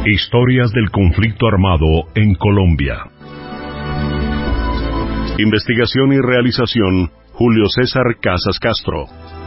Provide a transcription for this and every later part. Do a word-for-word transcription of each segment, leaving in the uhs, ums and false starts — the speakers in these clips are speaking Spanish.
Historias del conflicto armado en Colombia. Investigación y realización, Julio César Casas Castro.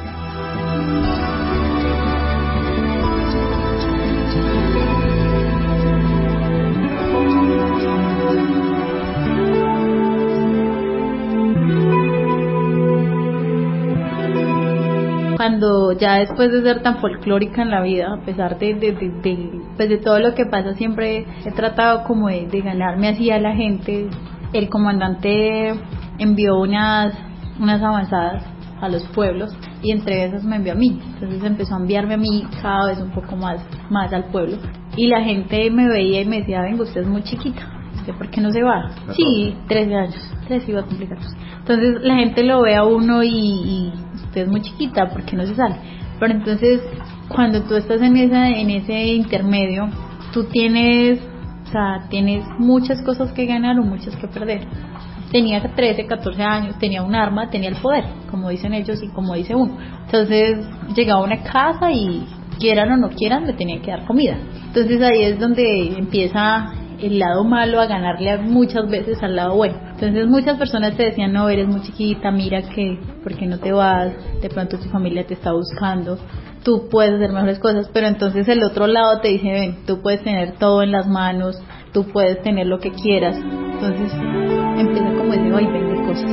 Cuando ya después de ser tan folclórica en la vida, a pesar de, de, de, de, pues de todo lo que pasa, siempre he tratado como de, de ganarme así a la gente. El comandante envió unas, unas avanzadas a los pueblos y entre esas me envió a mí. Entonces empezó a enviarme a mí cada vez un poco más, más al pueblo. Y la gente me veía y me decía, venga, usted es muy chiquita, ¿usted por qué no se va? Sí, trece años, trece iba a complicar. Entonces la gente lo ve a uno y, y usted es muy chiquita, ¿por qué no se sale? Pero entonces cuando tú estás en esa, en ese intermedio, tú tienes, o sea, tienes muchas cosas que ganar o muchas que perder. Tenía trece, catorce años, tenía un arma, tenía el poder, como dicen ellos y como dice uno. Entonces llegaba a una casa y quieran o no quieran, le tenían que dar comida. Entonces ahí es donde empieza el lado malo a ganarle muchas veces al lado bueno. Entonces muchas personas te decían, no, eres muy chiquita, mira que, ¿por qué no te vas? De pronto tu familia te está buscando, tú puedes hacer mejores cosas, pero entonces el otro lado te dice, ven, tú puedes tener todo en las manos, tú puedes tener lo que quieras. Entonces empieza como ese vaivén de cosas.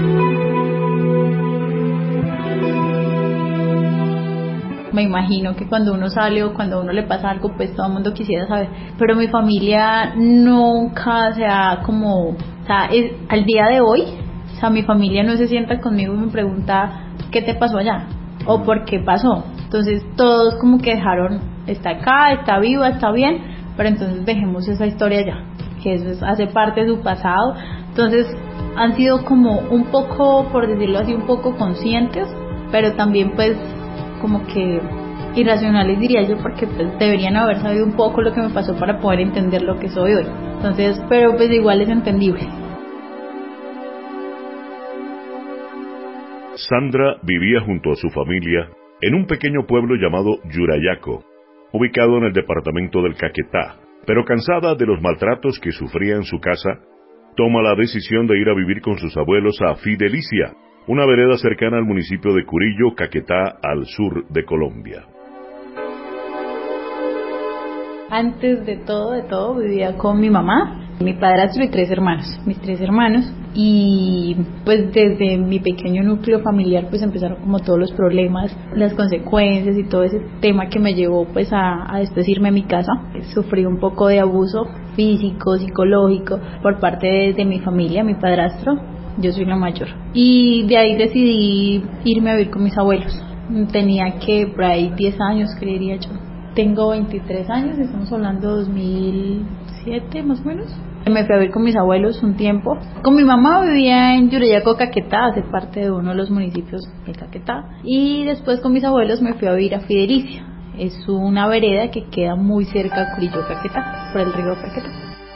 Me imagino que cuando uno sale o cuando a uno le pasa algo, pues todo el mundo quisiera saber. Pero mi familia nunca se ha como, o sea, es, al día de hoy, o sea, mi familia no se sienta conmigo y me pregunta, ¿qué te pasó allá? O ¿por qué pasó? Entonces todos como que dejaron, está acá, está viva, está bien, pero entonces dejemos esa historia ya, que eso es, hace parte de su pasado. Entonces han sido como un poco, por decirlo así, un poco conscientes, pero también pues como que irracionales diría yo, porque pues deberían haber sabido un poco lo que me pasó para poder entender lo que soy hoy. Entonces, pero pues igual es entendible. Sandra vivía junto a su familia en un pequeño pueblo llamado Yurayaco, ubicado en el departamento del Caquetá, pero cansada de los maltratos que sufría en su casa, toma la decisión de ir a vivir con sus abuelos a Fidelicia, una vereda cercana al municipio de Curillo, Caquetá, al sur de Colombia. Antes de todo, de todo, vivía con mi mamá, mi padrastro y tres hermanos, mis tres hermanos, y pues desde mi pequeño núcleo familiar pues empezaron como todos los problemas, las consecuencias y todo ese tema que me llevó pues a, a después irme a mi casa. Sufrí un poco de abuso físico, psicológico por parte de, de mi familia, mi padrastro. Yo soy la mayor. Y de ahí decidí irme a vivir con mis abuelos. Tenía que por ahí diez años, creería yo. Tengo veintitrés años, estamos hablando de dos mil siete más o menos. Me fui a vivir con mis abuelos un tiempo. Con mi mamá vivía en Yurayaco, Caquetá, hace parte de uno de los municipios de Caquetá. Y después con mis abuelos me fui a vivir a Fidelicia. Es una vereda que queda muy cerca de Curillo, Caquetá, por el río Caquetá.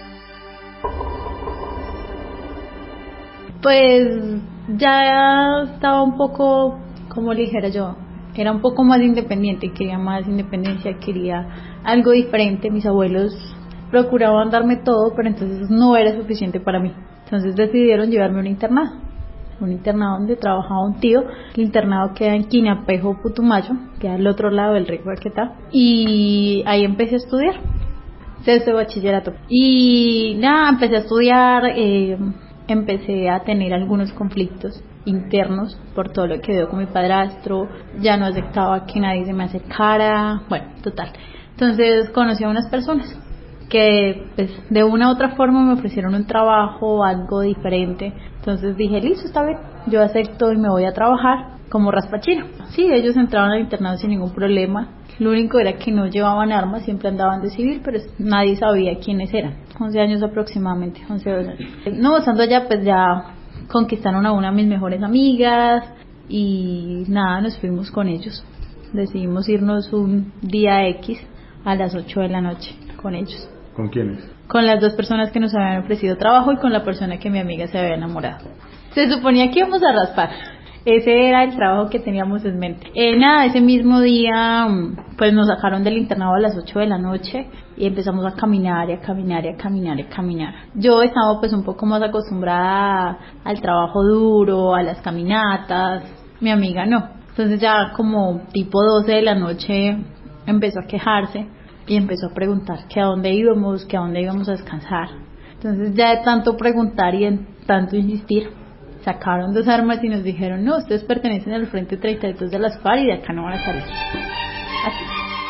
Pues ya estaba un poco, como le dijera yo, era un poco más independiente, quería más independencia, quería algo diferente. Mis abuelos procuraban darme todo, pero entonces no era suficiente para mí. Entonces decidieron llevarme a un internado, un internado donde trabajaba un tío. El internado queda en Quinapejo, Putumayo, queda al otro lado del río Caquetá, y ahí empecé a estudiar, sexto de bachillerato. Y nada, empecé a estudiar, eh, empecé a tener algunos conflictos internos por todo lo que veo con mi padrastro, ya no aceptaba que nadie se me acercara, bueno, total. Entonces conocí a unas personas que pues de una u otra forma me ofrecieron un trabajo, algo diferente. Entonces dije, listo, está bien, yo acepto y me voy a trabajar como raspachina. Sí, ellos entraban al internado sin ningún problema. Lo único era que no llevaban armas, siempre andaban de civil, pero nadie sabía quiénes eran. once años aproximadamente, once, doce años. No, estando allá, pues ya conquistaron a una de mis mejores amigas y nada, nos fuimos con ellos. Decidimos irnos un día X a las ocho de la noche con ellos. ¿Con quiénes? Con las dos personas que nos habían ofrecido trabajo y con la persona que mi amiga se había enamorado. Se suponía que íbamos a raspar. ese era el trabajo que teníamos en mente. Eh, nada, ese mismo día pues nos sacaron del internado a las ocho de la noche y empezamos a caminar y a caminar y a caminar y a caminar. Yo estaba pues un poco más acostumbrada al trabajo duro, a las caminatas, mi amiga no. Entonces ya como tipo doce de la noche empezó a quejarse y empezó a preguntar que a dónde íbamos, que a dónde íbamos a descansar. Entonces ya de tanto preguntar y en tanto insistir, sacaron dos armas y nos dijeron, no, ustedes pertenecen al Frente treinta y dos de las FARC y de acá no van a salir. Así.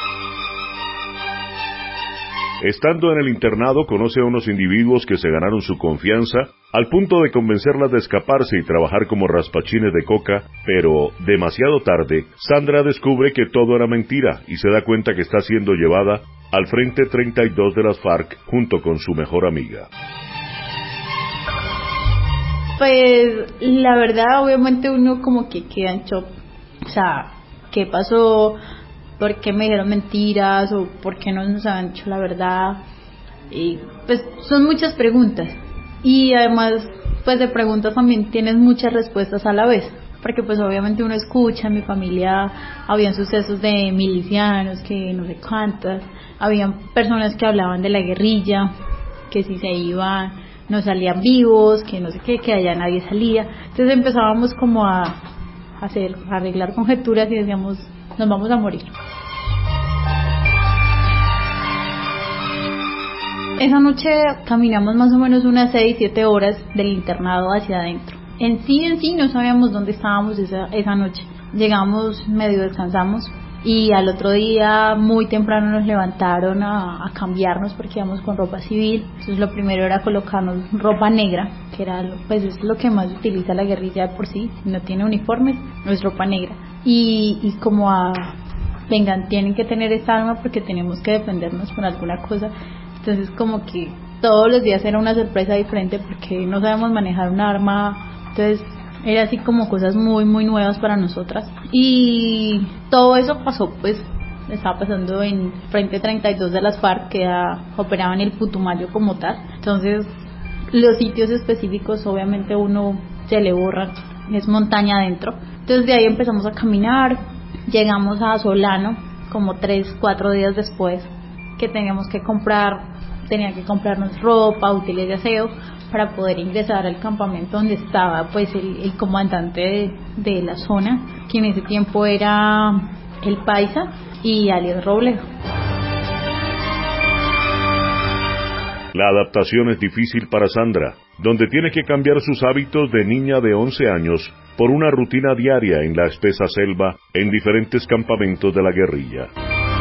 Estando en el internado, conoce a unos individuos que se ganaron su confianza al punto de convencerlas de escaparse y trabajar como raspachines de coca, pero demasiado tarde, Sandra descubre que todo era mentira y se da cuenta que está siendo llevada al Frente treinta y dos de las FARC junto con su mejor amiga. Pues la verdad, obviamente uno como que queda en shock. O sea, ¿qué pasó? ¿Por qué me dijeron mentiras? ¿O por qué no nos habían dicho la verdad? Y pues son muchas preguntas. Y además, pues de preguntas también tienes muchas respuestas a la vez. Porque pues obviamente uno escucha, en mi familia habían sucesos de milicianos, que no sé cuántas. Habían personas que hablaban de la guerrilla, que si se iban no salían vivos, que no sé qué, que allá nadie salía. Entonces empezábamos como a hacer, a arreglar conjeturas y decíamos, nos vamos a morir. Esa noche caminamos más o menos unas seis, siete horas del internado hacia adentro. En sí, en sí no sabíamos dónde estábamos esa, esa noche. Llegamos, medio descansamos y al otro día muy temprano nos levantaron a, a cambiarnos porque íbamos con ropa civil. Entonces lo primero era colocarnos ropa negra, que era lo, pues es lo que más utiliza la guerrilla de por sí, no tiene uniformes, no es ropa negra. Y, y como a, vengan, tienen que tener esta arma porque tenemos que defendernos con alguna cosa. Entonces como que todos los días era una sorpresa diferente porque no sabemos manejar un arma, entonces era así como cosas muy muy nuevas para nosotras. Y todo eso pasó, pues estaba pasando en Frente treinta y dos de las FARC, que a, operaba en el Putumayo como tal. Entonces los sitios específicos obviamente uno se le borran, es montaña adentro. Entonces de ahí empezamos a caminar, llegamos a Solano como tres, cuatro días después, que teníamos que comprar, tenía que comprarnos ropa, útiles de aseo para poder ingresar al campamento donde estaba pues el, el comandante de, de la zona, que en ese tiempo era el Paisa y alias Robledo. La adaptación es difícil para Sandra, donde tiene que cambiar sus hábitos de niña de once años por una rutina diaria en la espesa selva en diferentes campamentos de la guerrilla.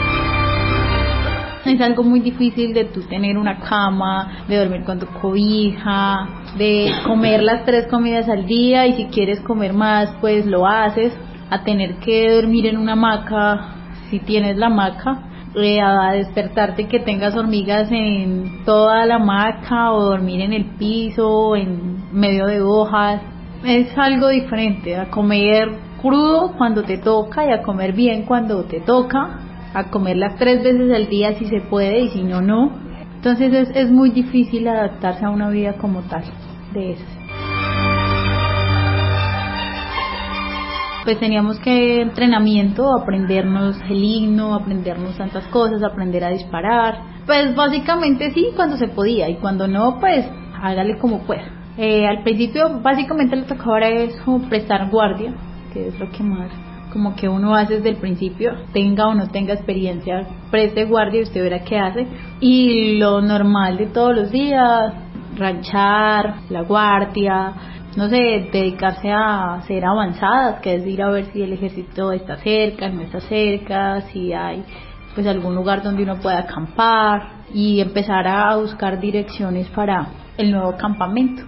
Es algo muy difícil de tú tener una cama, de dormir con tu cobija, de comer las tres comidas al día y si quieres comer más pues lo haces, a tener que dormir en una hamaca, si tienes la hamaca, eh, a despertarte y que tengas hormigas en toda la hamaca o dormir en el piso, en medio de hojas. Es algo diferente a comer crudo cuando te toca y a comer bien cuando te toca, a comerlas tres veces al día si se puede y si no, no. Entonces es, es muy difícil adaptarse a una vida como tal de esas. Pues teníamos que entrenamiento, aprendernos el himno, aprendernos tantas cosas, aprender a disparar. Pues básicamente sí, cuando se podía, y cuando no, pues hágale como pueda. Eh, al principio básicamente lo que tocaba era eso, prestar guardia, que es lo que más como que uno hace desde el principio, tenga o no tenga experiencia, preste guardia y usted verá qué hace. Y lo normal de todos los días, ranchar, la guardia, no sé, dedicarse a hacer avanzadas, que es ir a ver si el ejército está cerca, no está cerca, si hay pues algún lugar donde uno pueda acampar y empezar a buscar direcciones para el nuevo campamento.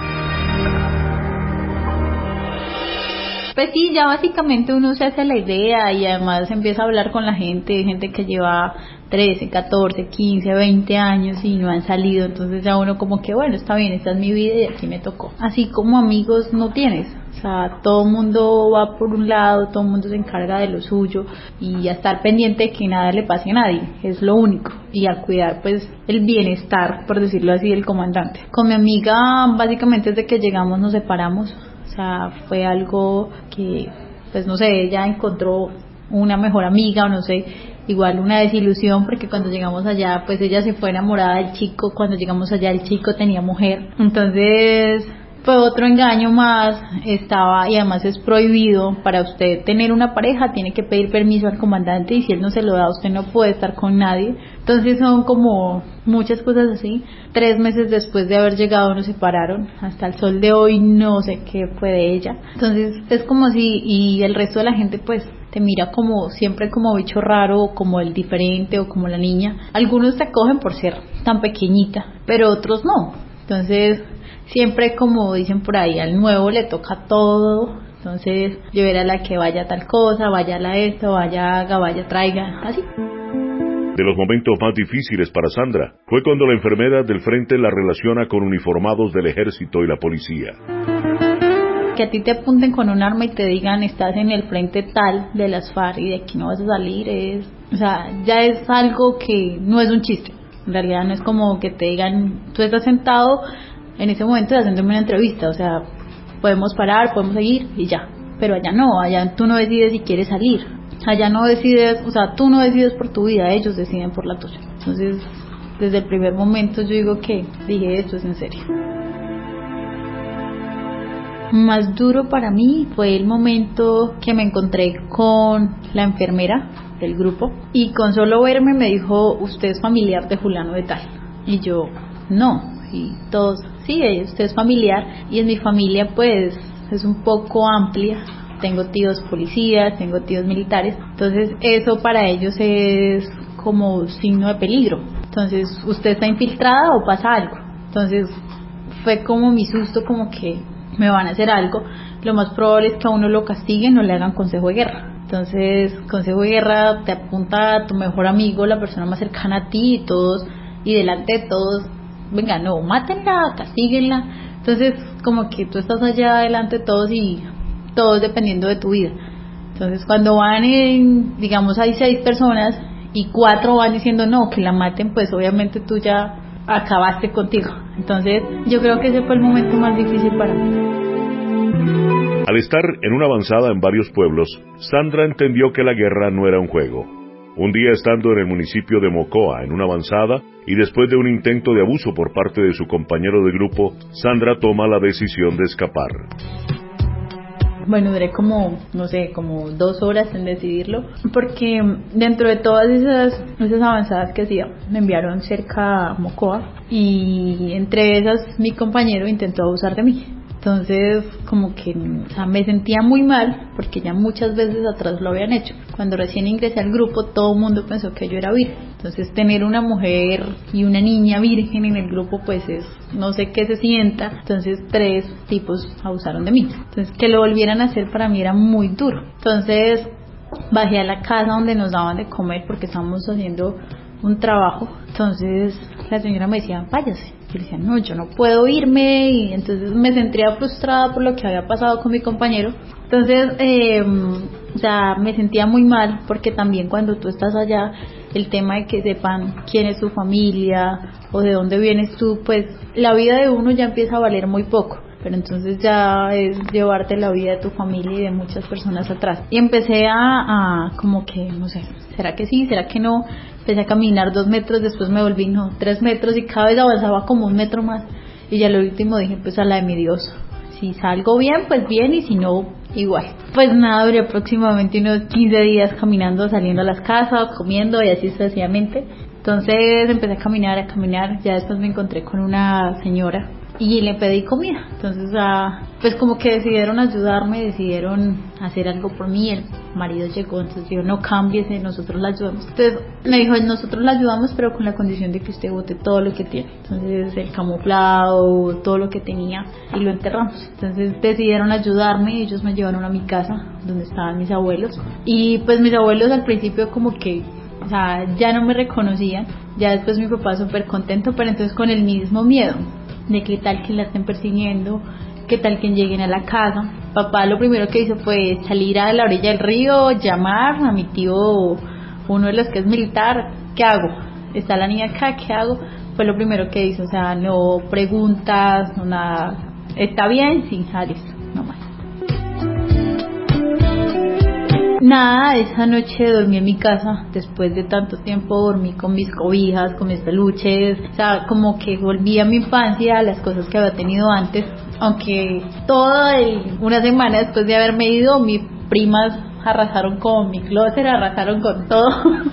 Pues sí, ya básicamente uno se hace la idea y además empieza a hablar con la gente, gente que lleva trece, catorce, quince, veinte años y no han salido, entonces ya uno como que bueno, está bien, esta es mi vida y aquí me tocó. Así como amigos no tienes, o sea, todo el mundo va por un lado, todo el mundo se encarga de lo suyo y a estar pendiente de que nada le pase a nadie, es lo único, y a cuidar pues el bienestar, por decirlo así, del comandante. Con mi amiga básicamente desde que llegamos nos separamos. O sea, fue algo que, pues no sé, ella encontró una mejor amiga o no sé, igual una desilusión porque cuando llegamos allá, pues ella se fue enamorada del chico, cuando llegamos allá el chico tenía mujer, entonces fue otro engaño más, estaba, y además es prohibido para usted tener una pareja, tiene que pedir permiso al comandante y si él no se lo da, usted no puede estar con nadie. Entonces son como muchas cosas así. Tres meses después de haber llegado nos separaron, hasta el sol de hoy no sé qué fue de ella. Entonces es como si, y el resto de la gente pues te mira como siempre como bicho raro, como el diferente o como la niña. Algunos te acogen por ser tan pequeñita, pero otros no. Entonces siempre, como dicen por ahí, al nuevo le toca todo. Entonces yo era la que vaya a tal cosa, vaya a la esto, vaya haga, vaya traiga, así. De los momentos más difíciles para Sandra fue cuando la enfermera del frente la relaciona con uniformados del ejército y la policía. Que a ti te apunten con un arma y te digan estás en el frente tal de las FARC y de aquí no vas a salir, es, o sea, ya es algo que no es un chiste. En realidad no es como que te digan, tú estás sentado en ese momento haciéndome una entrevista, o sea, podemos parar, podemos seguir y ya. Pero allá no, allá tú no decides si quieres salir. Allá no decides, o sea, tú no decides por tu vida, ellos deciden por la tuya. Entonces, desde el primer momento yo digo que dije, esto es en serio. Más duro para mí fue el momento que me encontré con la enfermera del grupo y con solo verme me dijo, usted es familiar de fulano de tal. Y yo, no. Y todos, sí, usted es familiar. Y en mi familia pues es un poco amplia. Tengo tíos policías, tengo tíos militares, entonces eso para ellos es como signo de peligro. Entonces, ¿usted está infiltrada o pasa algo? Entonces fue como mi susto, como que me van a hacer algo. Lo más probable es que a uno lo castiguen o le hagan consejo de guerra. Entonces, consejo de guerra te apunta a tu mejor amigo, la persona más cercana a ti y todos, y delante de todos, venga, no, mátenla, castíguenla. Entonces, como que tú estás allá delante de todos y todos dependiendo de tu vida. Entonces cuando van en, digamos hay seis personas y cuatro van diciendo no, que la maten, pues obviamente tú ya acabaste contigo. Entonces yo creo que ese fue el momento más difícil para mí. Al estar en una avanzada en varios pueblos, Sandra entendió que la guerra no era un juego. Un día estando en el municipio de Mocoa en una avanzada y después de un intento de abuso por parte de su compañero de grupo, Sandra toma la decisión de escapar. Bueno, duré como, no sé, como dos horas en decidirlo, porque dentro de todas esas, esas avanzadas que hacía, me enviaron cerca a Mocoa y entre esas mi compañero intentó abusar de mí. Entonces, como que, o sea, me sentía muy mal porque ya muchas veces atrás lo habían hecho. Cuando recién ingresé al grupo, todo el mundo pensó que yo era virgen. Entonces, tener una mujer y una niña virgen en el grupo, pues es, no sé qué se sienta. Entonces, tres tipos abusaron de mí. Entonces, que lo volvieran a hacer para mí era muy duro. Entonces, bajé a la casa donde nos daban de comer porque estábamos haciendo un trabajo. Entonces, la señora me decía, váyase. Yo le decía, no, yo no puedo irme, y entonces me sentía frustrada por lo que había pasado con mi compañero. Entonces, eh, o sea, me sentía muy mal porque también cuando tú estás allá, el tema de que sepan quién es tu familia o de dónde vienes tú, pues la vida de uno ya empieza a valer muy poco. Pero entonces ya es llevarte la vida de tu familia y de muchas personas atrás. Y empecé a, a como que, no sé, ¿será que sí? ¿Será que no? Empecé a caminar dos metros, después me volví, no, tres metros y cada vez avanzaba como un metro más. Y ya lo último dije, pues a la de mi Dios. Si salgo bien, pues bien, y si no, igual. Pues nada, duré aproximadamente unos quince días caminando, saliendo a las casas, comiendo y así sucesivamente. Entonces empecé a caminar, a caminar, ya después me encontré con una señora y le pedí comida. Entonces uh, pues como que decidieron ayudarme, decidieron hacer algo por mí. El marido llegó, entonces dijo, no cámbiese, nosotros la ayudamos. Entonces me dijo, nosotros la ayudamos pero con la condición de que usted bote todo lo que tiene. Entonces el camuflado, todo lo que tenía, y lo enterramos. Entonces decidieron ayudarme, ellos me llevaron a mi casa donde estaban mis abuelos, y pues mis abuelos al principio como que, o sea, ya no me reconocían. Ya después mi papá súper contento, pero entonces con el mismo miedo de qué tal que la estén persiguiendo, qué tal que lleguen a la casa. Papá lo primero que hizo fue salir a la orilla del río, llamar a mi tío, uno de los que es militar, ¿qué hago? Está la niña acá, ¿qué hago? Fue lo primero que hizo, o sea, no preguntas, no nada, ¿está bien? Sí, ah, listo, no más. Nada, esa noche dormí en mi casa, después de tanto tiempo dormí con mis cobijas, con mis peluches, o sea, como que volví a mi infancia, a las cosas que había tenido antes, aunque toda el, una semana después de haberme ido, mis primas arrasaron con mi closet, arrasaron con todo.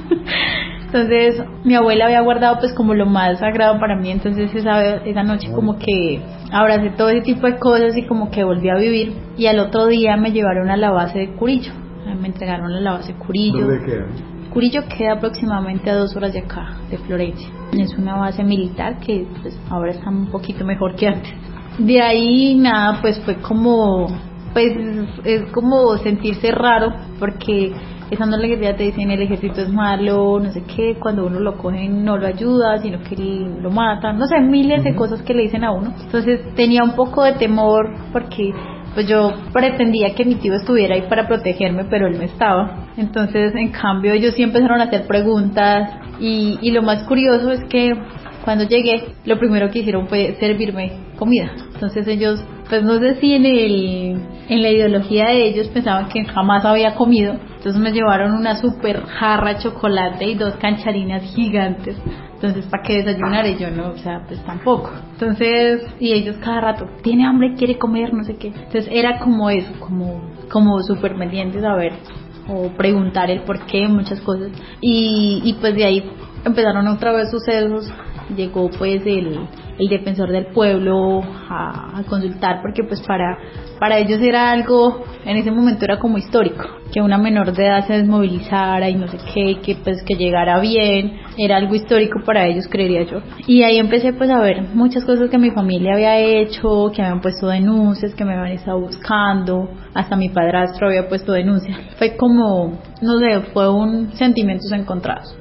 Entonces mi abuela había guardado pues como lo más sagrado para mí, entonces esa, esa noche como que abracé todo ese tipo de cosas y como que volví a vivir, y al otro día me llevaron a la base de Curillo, me entregaron a la base Curillo. ¿Dónde queda? Curillo queda aproximadamente a dos horas de acá, de Florencia. Es una base militar que pues ahora está un poquito mejor que antes. De ahí nada, pues fue como, pues es como sentirse raro, porque estando en la guerrilla te dicen el ejército es malo, no sé qué, cuando uno lo cogen no lo ayuda, sino que lo matan, no sé, miles de cosas que le dicen a uno. Entonces tenía un poco de temor porque pues yo pretendía que mi tío estuviera ahí para protegerme, pero él no estaba. Entonces en cambio ellos sí empezaron a hacer preguntas y, y lo más curioso es que cuando llegué lo primero que hicieron fue servirme comida. Entonces ellos, pues no sé si en el en la ideología de ellos pensaban que jamás había comido, entonces me llevaron una super jarra de chocolate y dos cancharinas gigantes. Entonces, ¿para qué desayunar? Y yo no, o sea, pues tampoco. Entonces, y ellos cada rato, ¿tiene hambre? ¿Quiere comer? No sé qué. Entonces era como eso, como como súper pendientes a ver o preguntar el por qué, muchas cosas. Y, y pues de ahí empezaron otra vez sucesos. Llegó pues el, el defensor del pueblo a, a consultar, porque pues para para ellos era algo, en ese momento era como histórico, que una menor de edad se desmovilizara y no sé qué, que pues que llegara bien, era algo histórico para ellos, creería yo. Y ahí empecé pues a ver muchas cosas que mi familia había hecho, que habían puesto denuncias, que me habían estado buscando, hasta mi padrastro había puesto denuncias. Fue como, no sé, fue un sentimientos encontrados.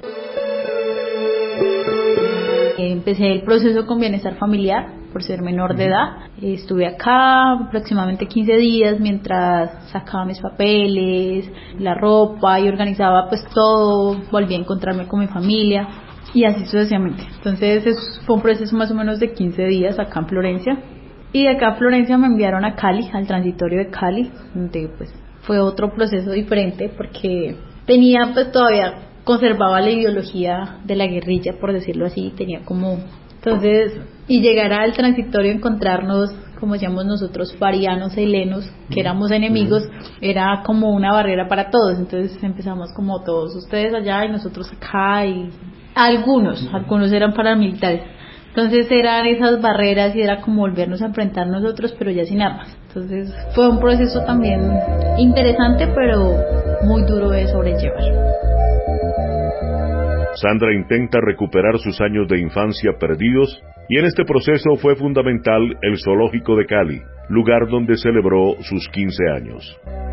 Empecé el proceso con bienestar familiar por ser menor de edad. Estuve acá aproximadamente quince días mientras sacaba mis papeles, la ropa y organizaba pues todo, volví a encontrarme con mi familia y así sucesivamente. Entonces es, fue un proceso más o menos de quince días acá en Florencia, y de acá a Florencia me enviaron a Cali, al transitorio de Cali, donde pues fue otro proceso diferente porque tenía pues todavía conservaba la ideología de la guerrilla, por decirlo así, tenía como, entonces, y llegar al transitorio, encontrarnos, como llamamos nosotros, farianos e helenos, que éramos enemigos, era como una barrera para todos. Entonces empezamos como todos ustedes allá y nosotros acá, y algunos, algunos eran paramilitares. Entonces eran esas barreras y era como volvernos a enfrentar nosotros, pero ya sin armas. Entonces fue un proceso también interesante, pero muy duro de sobrellevar. Sandra intenta recuperar sus años de infancia perdidos, y en este proceso fue fundamental el Zoológico de Cali, lugar donde celebró sus quince años.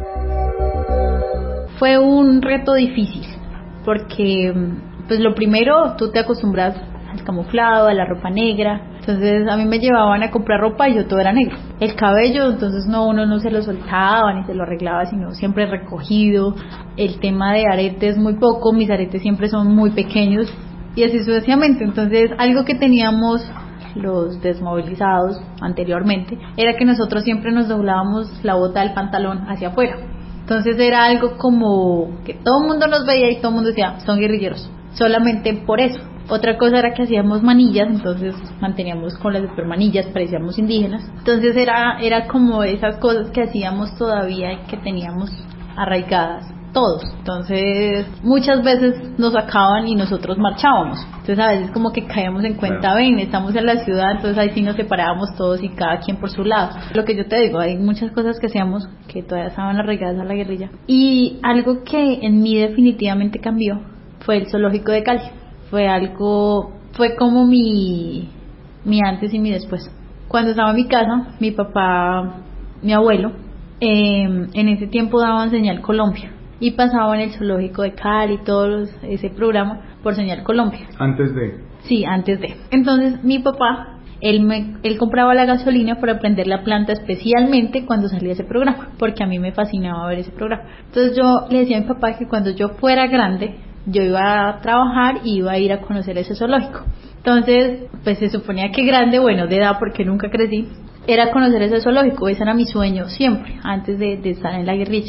Fue un reto difícil, porque pues lo primero, tú te acostumbras al camuflado, a la ropa negra. Entonces a mí me llevaban a comprar ropa y yo todo era negro. El cabello, entonces no, uno no se lo soltaba ni se lo arreglaba, sino siempre recogido. El tema de aretes muy poco, mis aretes siempre son muy pequeños y así sucesivamente. Entonces algo que teníamos los desmovilizados anteriormente era que nosotros siempre nos doblábamos la bota del pantalón hacia afuera. Entonces era algo como que todo el mundo nos veía y todo el mundo decía, son guerrilleros, solamente por eso. Otra cosa era que hacíamos manillas, entonces manteníamos con las supermanillas, parecíamos indígenas. Entonces era era como esas cosas que hacíamos todavía y que teníamos arraigadas todos. Entonces muchas veces nos sacaban y nosotros marchábamos. Entonces a veces como que caíamos en cuenta, ven, estamos en la ciudad, entonces ahí sí nos separábamos todos y cada quien por su lado. Lo que yo te digo, hay muchas cosas que hacíamos que todavía estaban arraigadas a la guerrilla. Y algo que en mí definitivamente cambió fue el Zoológico de Cali. Fue algo, fue como mi, mi antes y mi después. Cuando estaba en mi casa, mi papá, mi abuelo, eh, en ese tiempo daban Señal Colombia y pasaban el Zoológico de Cali, todo los, ese programa por Señal Colombia. Antes de. Sí, antes de. Entonces mi papá, él me, él compraba la gasolina para prender la planta especialmente cuando salía ese programa, porque a mí me fascinaba ver ese programa. Entonces yo le decía a mi papá que cuando yo fuera grande yo iba a trabajar y iba a ir a conocer ese zoológico. Entonces, pues se suponía que grande, bueno, de edad porque nunca crecí, era conocer ese zoológico. Ese era mi sueño siempre, antes de, de estar en la guerrilla.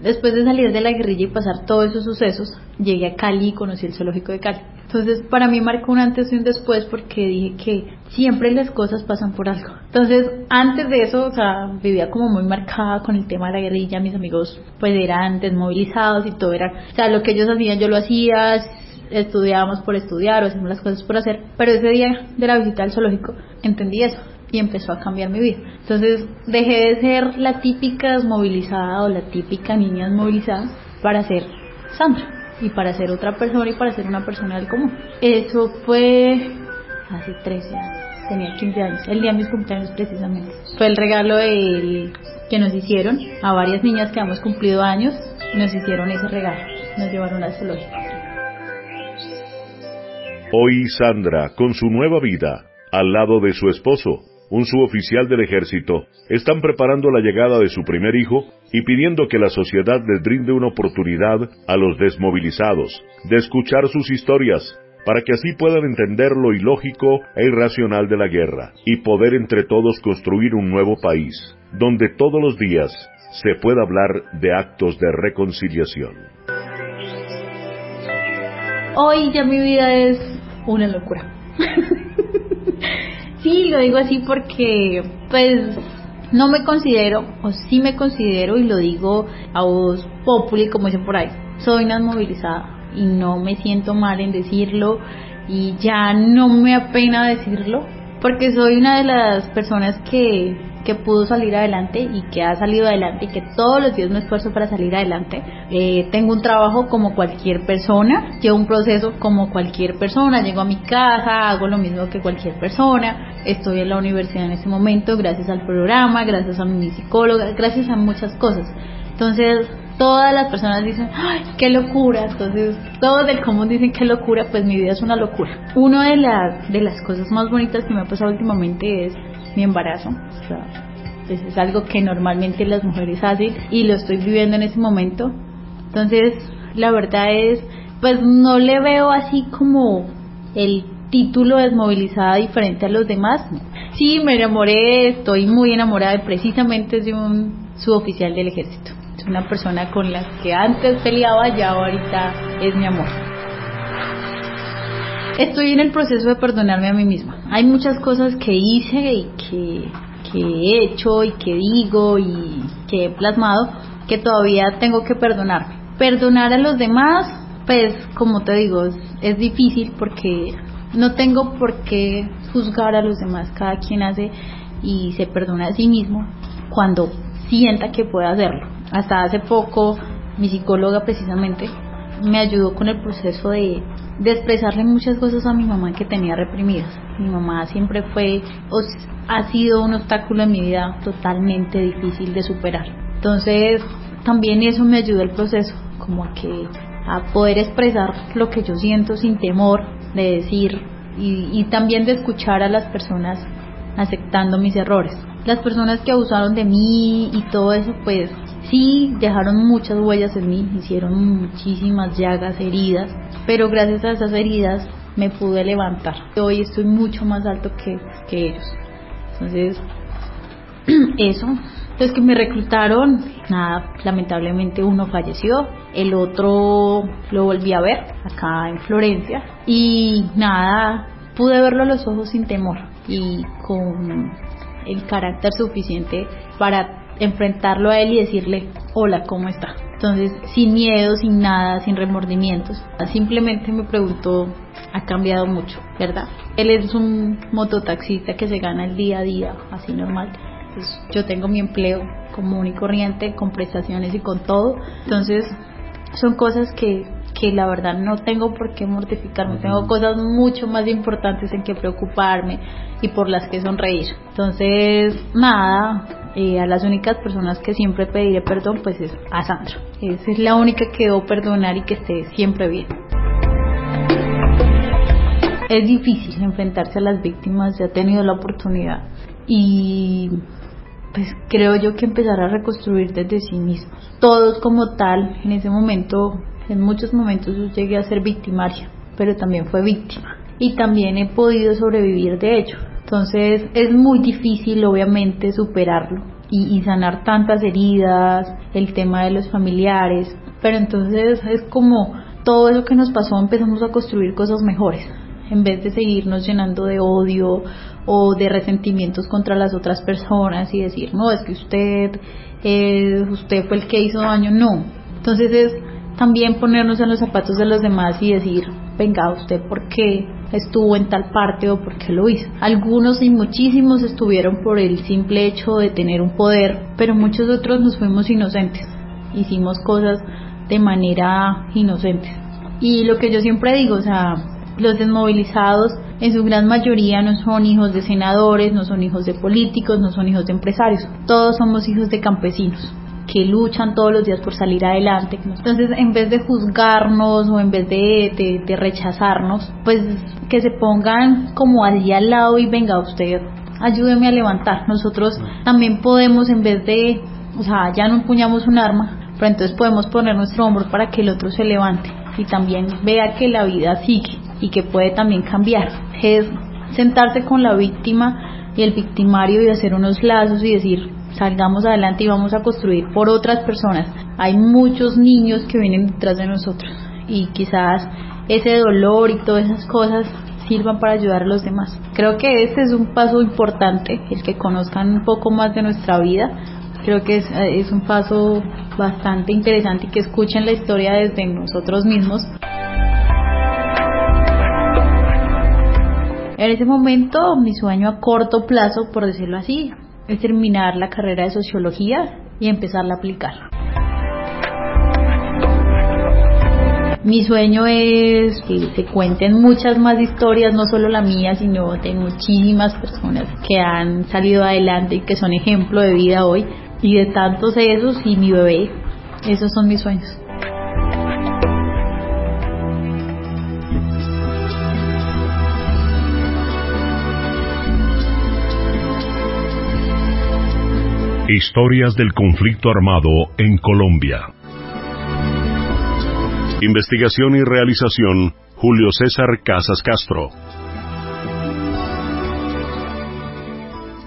Después de salir de la guerrilla y pasar todos esos sucesos, llegué a Cali y conocí el zoológico de Cali. Entonces, para mí marcó un antes y un después porque dije que siempre las cosas pasan por algo. Entonces, antes de eso, o sea, vivía como muy marcada con el tema de la guerrilla. Mis amigos, pues, eran desmovilizados y todo era, o sea, lo que ellos hacían yo lo hacía, estudiábamos por estudiar o hacíamos las cosas por hacer. Pero ese día de la visita al zoológico entendí eso y empezó a cambiar mi vida. Entonces, dejé de ser la típica desmovilizada o la típica niña desmovilizada para ser Sandra. Y para ser otra persona y para ser una persona del común. Eso fue hace trece años, tenía quince años, el día de mis cumpleaños precisamente. Fue el regalo del, que nos hicieron a varias niñas que hemos cumplido años, nos hicieron ese regalo, nos llevaron al zoológico. Hoy Sandra, con su nueva vida, al lado de su esposo, un suboficial del ejército, están preparando la llegada de su primer hijo y pidiendo que la sociedad les brinde una oportunidad a los desmovilizados de escuchar sus historias, para que así puedan entender lo ilógico e irracional de la guerra y poder entre todos construir un nuevo país, donde todos los días se pueda hablar de actos de reconciliación. Hoy ya mi vida es una locura. Sí, lo digo así porque, pues, no me considero, o sí me considero, y lo digo a voz populi, como dicen por ahí, soy una movilizada, y no me siento mal en decirlo, y ya no me apena decirlo, porque soy una de las personas que, que pudo salir adelante, y que ha salido adelante, y que todos los días me esfuerzo para salir adelante. Eh, tengo un trabajo como cualquier persona, llevo un proceso como cualquier persona, llego a mi casa, hago lo mismo que cualquier persona, estoy en la universidad en este momento gracias al programa, gracias a mi psicóloga, gracias a muchas cosas. Entonces, todas las personas dicen, ¡ay, qué locura! Entonces, todos del común dicen, ¡qué locura! Pues mi vida es una locura. Una de las, de las cosas más bonitas que me ha pasado últimamente es mi embarazo. O sea, pues es algo que normalmente las mujeres hacen y lo estoy viviendo en ese momento. Entonces, la verdad es, pues no le veo así como el título desmovilizada diferente a los demás. Sí, me enamoré, estoy muy enamorada de, precisamente de un suboficial del ejército. Es una persona con la que antes peleaba, ya ahorita es mi amor. Estoy en el proceso de perdonarme a mí misma. Hay muchas cosas que hice y que, que he hecho y que digo y que he plasmado que todavía tengo que perdonarme. Perdonar a los demás, pues como te digo, es, es difícil porque no tengo por qué juzgar a los demás. Cada quien hace y se perdona a sí mismo cuando sienta que puede hacerlo. Hasta hace poco mi psicóloga precisamente me ayudó con el proceso de, de expresarle muchas cosas a mi mamá que tenía reprimidas. Mi mamá siempre fue, o ha sido un obstáculo en mi vida totalmente difícil de superar. Entonces también eso me ayudó el proceso, como a que a poder expresar lo que yo siento sin temor de decir y, y también de escuchar a las personas aceptando mis errores. Las personas que abusaron de mí y todo eso, pues sí, dejaron muchas huellas en mí, hicieron muchísimas llagas, heridas, pero gracias a esas heridas me pude levantar. Hoy estoy mucho más alto que, que ellos. Entonces, eso. Entonces, que me reclutaron, nada, lamentablemente uno falleció, el otro lo volví a ver acá en Florencia y nada, pude verlo a los ojos sin temor y con el carácter suficiente para enfrentarlo a él y decirle, hola, ¿cómo está? Entonces, sin miedo, sin nada, sin remordimientos, simplemente me preguntó, ha cambiado mucho, ¿verdad? Él es un mototaxista que se gana el día a día, así normal. Entonces, yo tengo mi empleo común y corriente, con prestaciones y con todo. Entonces, son cosas que, que la verdad no tengo por qué mortificarme. Tengo cosas mucho más importantes en que preocuparme y por las que sonreír. Entonces, nada, eh, a las únicas personas que siempre pediré perdón, pues es a Sandra. Esa es la única que debo perdonar y que esté siempre bien. Es difícil enfrentarse a las víctimas, ya he tenido la oportunidad y pues creo yo que empezar a reconstruir desde sí mismos. Todos como tal, en ese momento, en muchos momentos yo llegué a ser victimaria, pero también fue víctima y también he podido sobrevivir de ello. Entonces es muy difícil obviamente superarlo y, y sanar tantas heridas, el tema de los familiares, pero entonces es como todo eso que nos pasó empezamos a construir cosas mejores, en vez de seguirnos llenando de odio o de resentimientos contra las otras personas y decir, no, es que usted, eh, usted fue el que hizo daño, no. Entonces es también ponernos en los zapatos de los demás y decir, venga, usted por qué estuvo en tal parte o por qué lo hizo. Algunos y muchísimos estuvieron por el simple hecho de tener un poder, pero muchos otros nos fuimos inocentes, hicimos cosas de manera inocente. Y lo que yo siempre digo, o sea, los desmovilizados en su gran mayoría no son hijos de senadores, no son hijos de políticos, no son hijos de empresarios, todos somos hijos de campesinos que luchan todos los días por salir adelante. Entonces, en vez de juzgarnos o en vez de, de, de rechazarnos, pues que se pongan como allí al lado y venga usted, ayúdeme a levantar. Nosotros también podemos, en vez de, o sea, ya no empuñamos un arma, pero entonces podemos poner nuestro hombro para que el otro se levante y también vea que la vida sigue y que puede también cambiar. Es sentarse con la víctima y el victimario y hacer unos lazos y decir, salgamos adelante y vamos a construir por otras personas. Hay muchos niños que vienen detrás de nosotros y quizás ese dolor y todas esas cosas sirvan para ayudar a los demás. Creo que este es un paso importante, el que conozcan un poco más de nuestra vida. Creo que es, es un paso bastante interesante y que escuchen la historia desde nosotros mismos. En ese momento, mi sueño a corto plazo, por decirlo así, es terminar la carrera de sociología y empezarla a aplicar. Mi sueño es que se cuenten muchas más historias, no solo la mía, sino de muchísimas personas que han salido adelante y que son ejemplo de vida hoy, y de tantos esos y mi bebé. Esos son mis sueños. Historias del conflicto armado en Colombia. Investigación y realización, Julio César Casas Castro.